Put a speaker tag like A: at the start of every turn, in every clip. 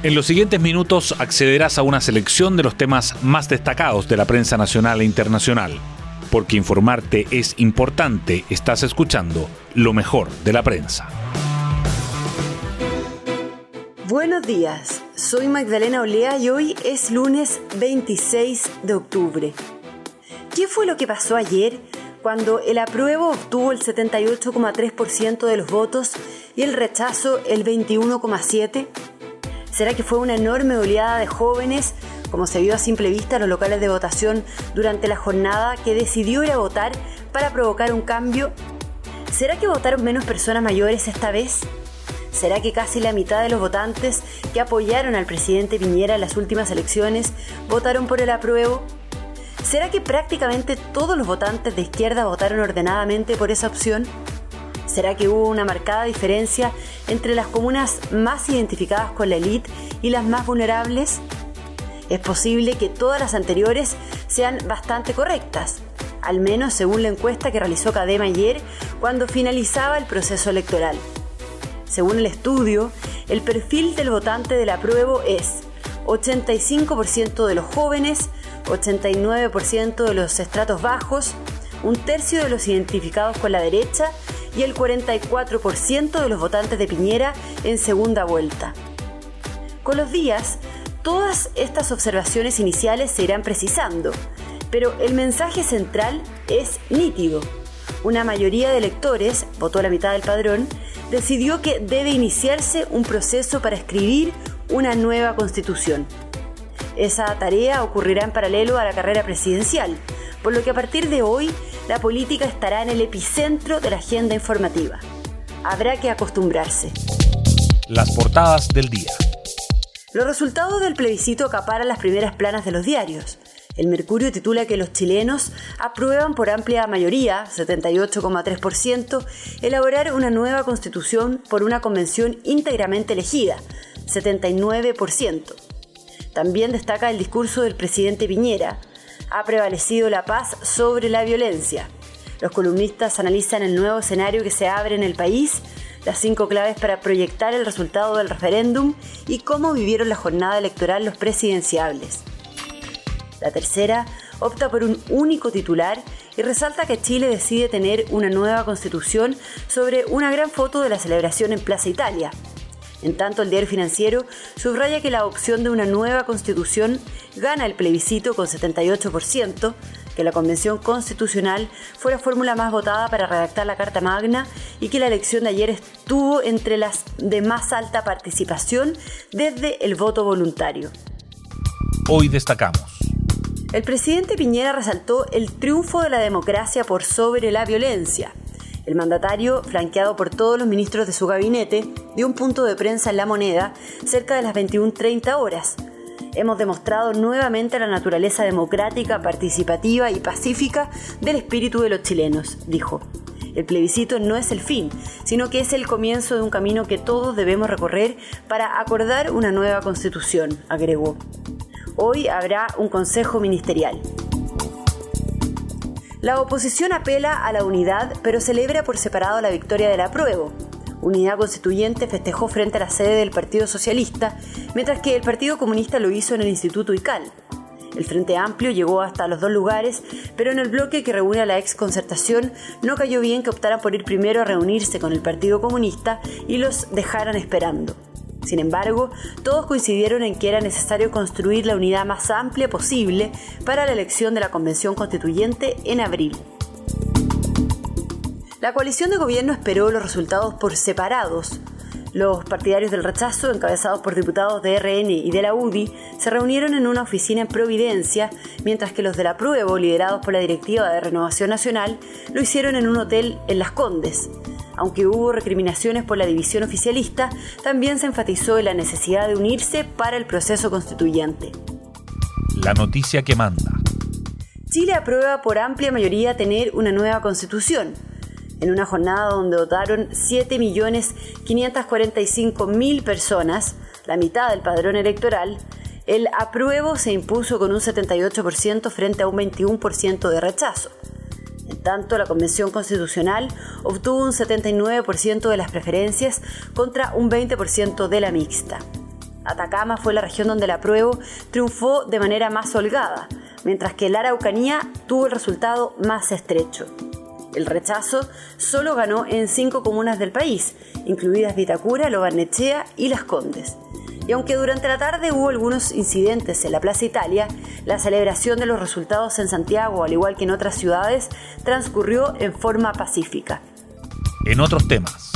A: En los siguientes minutos accederás a una selección de los temas más destacados de la prensa nacional e internacional. Porque informarte es importante, estás escuchando lo mejor de la prensa.
B: Buenos días, soy Magdalena Olea y hoy es lunes 26 de octubre. ¿Qué fue lo que pasó ayer cuando el apruebo obtuvo el 78,3% de los votos y el rechazo el 21,7%? ¿Será que fue una enorme oleada de jóvenes, como se vio a simple vista en los locales de votación durante la jornada, que decidió ir a votar para provocar un cambio? ¿Será que votaron menos personas mayores esta vez? ¿Será que casi la mitad de los votantes que apoyaron al presidente Piñera en las últimas elecciones votaron por el apruebo? ¿Será que prácticamente todos los votantes de izquierda votaron ordenadamente por esa opción? ¿Será que hubo una marcada diferencia entre las comunas más identificadas con la élite y las más vulnerables? Es posible que todas las anteriores sean bastante correctas, al menos según la encuesta que realizó Cadem ayer cuando finalizaba el proceso electoral. Según el estudio, el perfil del votante del apruebo es 85% de los jóvenes, 89% de los estratos bajos, un tercio de los identificados con la derecha y el 44% de los votantes de Piñera en segunda vuelta. Con los días, todas estas observaciones iniciales se irán precisando, pero el mensaje central es nítido. Una mayoría de electores, votó la mitad del padrón, decidió que debe iniciarse un proceso para escribir una nueva constitución. Esa tarea ocurrirá en paralelo a la carrera presidencial, por lo que a partir de hoy la política estará en el epicentro de la agenda informativa. Habrá que acostumbrarse.
A: Las portadas del día.
B: Los resultados del plebiscito acaparan las primeras planas de los diarios. El Mercurio titula que los chilenos aprueban por amplia mayoría, 78,3%, elaborar una nueva constitución por una convención íntegramente elegida, 79%. También destaca el discurso del presidente Piñera. Ha prevalecido la paz sobre la violencia. Los columnistas analizan el nuevo escenario que se abre en el país, las 5 claves para proyectar el resultado del referéndum y cómo vivieron la jornada electoral los presidenciables. La Tercera opta por un único titular y resalta que Chile decide tener una nueva constitución sobre una gran foto de la celebración en Plaza Italia. En tanto, el Diario Financiero subraya que la opción de una nueva constitución gana el plebiscito con 78%, que la Convención Constitucional fue la fórmula más votada para redactar la Carta Magna y que la elección de ayer estuvo entre las de más alta participación desde el voto voluntario.
A: Hoy destacamos.
B: El presidente Piñera resaltó el triunfo de la democracia por sobre la violencia. El mandatario, flanqueado por todos los ministros de su gabinete, dio un punto de prensa en La Moneda cerca de las 21:30 horas. Hemos demostrado nuevamente la naturaleza democrática, participativa y pacífica del espíritu de los chilenos, dijo. El plebiscito no es el fin, sino que es el comienzo de un camino que todos debemos recorrer para acordar una nueva constitución, agregó. Hoy habrá un consejo ministerial. La oposición apela a la unidad, pero celebra por separado la victoria del apruebo. Unidad Constituyente festejó frente a la sede del Partido Socialista, mientras que el Partido Comunista lo hizo en el Instituto ICAL. El Frente Amplio llegó hasta los 2 lugares, pero en el bloque que reúne a la exconcertación no cayó bien que optaran por ir primero a reunirse con el Partido Comunista y los dejaran esperando. Sin embargo, todos coincidieron en que era necesario construir la unidad más amplia posible para la elección de la Convención Constituyente en abril. La coalición de gobierno esperó los resultados por separados. Los partidarios del rechazo, encabezados por diputados de RN y de la UDI, se reunieron en una oficina en Providencia, mientras que los del apruebo, liderados por la directiva de Renovación Nacional, lo hicieron en un hotel en Las Condes. Aunque hubo recriminaciones por la división oficialista, también se enfatizó en la necesidad de unirse para el proceso constituyente.
A: La noticia que manda.
B: Chile aprueba por amplia mayoría tener una nueva constitución. En una jornada donde votaron 7.545.000 personas, la mitad del padrón electoral, el apruebo se impuso con un 78% frente a un 21% de rechazo. En tanto, la Convención Constitucional obtuvo un 79% de las preferencias contra un 20% de la mixta. Atacama fue la región donde el apruebo triunfó de manera más holgada, mientras que la Araucanía tuvo el resultado más estrecho. El rechazo solo ganó en 5 comunas del país, incluidas Vitacura, Lo Barnechea y Las Condes. Y aunque durante la tarde hubo algunos incidentes en la Plaza Italia, la celebración de los resultados en Santiago, al igual que en otras ciudades, transcurrió en forma pacífica.
A: En otros temas.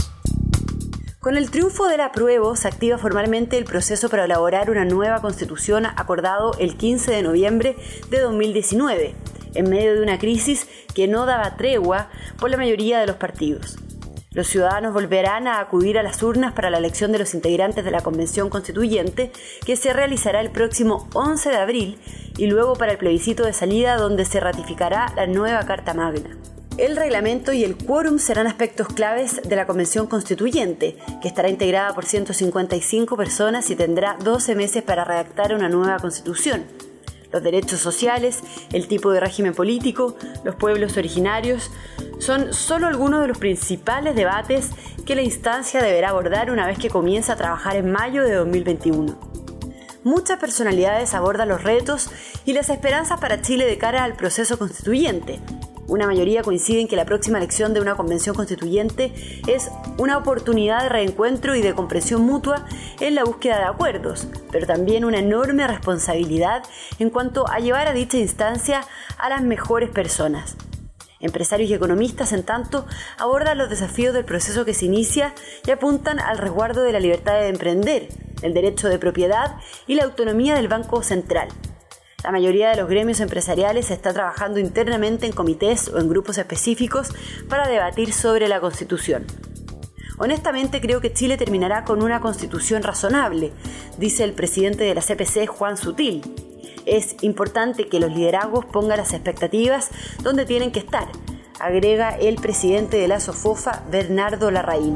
B: Con el triunfo del apruebo se activa formalmente el proceso para elaborar una nueva constitución acordado el 15 de noviembre de 2019, en medio de una crisis que no daba tregua por la mayoría de los partidos. Los ciudadanos volverán a acudir a las urnas para la elección de los integrantes de la Convención Constituyente, que se realizará el próximo 11 de abril, y luego para el plebiscito de salida, donde se ratificará la nueva Carta Magna. El reglamento y el quórum serán aspectos claves de la Convención Constituyente, que estará integrada por 155 personas y tendrá 12 meses para redactar una nueva Constitución. Los derechos sociales, el tipo de régimen político, los pueblos originarios, son solo algunos de los principales debates que la instancia deberá abordar una vez que comience a trabajar en mayo de 2021. Muchas personalidades abordan los retos y las esperanzas para Chile de cara al proceso constituyente. Una mayoría coincide en que la próxima elección de una convención constituyente es una oportunidad de reencuentro y de comprensión mutua en la búsqueda de acuerdos, pero también una enorme responsabilidad en cuanto a llevar a dicha instancia a las mejores personas. Empresarios y economistas, en tanto, abordan los desafíos del proceso que se inicia y apuntan al resguardo de la libertad de emprender, el derecho de propiedad y la autonomía del Banco Central. La mayoría de los gremios empresariales está trabajando internamente en comités o en grupos específicos para debatir sobre la Constitución. Honestamente, creo que Chile terminará con una Constitución razonable, dice el presidente de la CPC, Juan Sutil. Es importante que los liderazgos pongan las expectativas donde tienen que estar, agrega el presidente de la SOFOFA, Bernardo Larraín.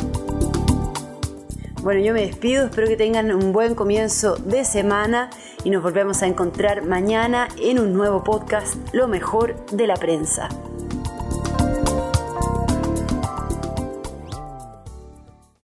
B: Bueno, yo me despido, espero que tengan un buen comienzo de semana y nos volvemos a encontrar mañana en un nuevo podcast, Lo Mejor de la Prensa.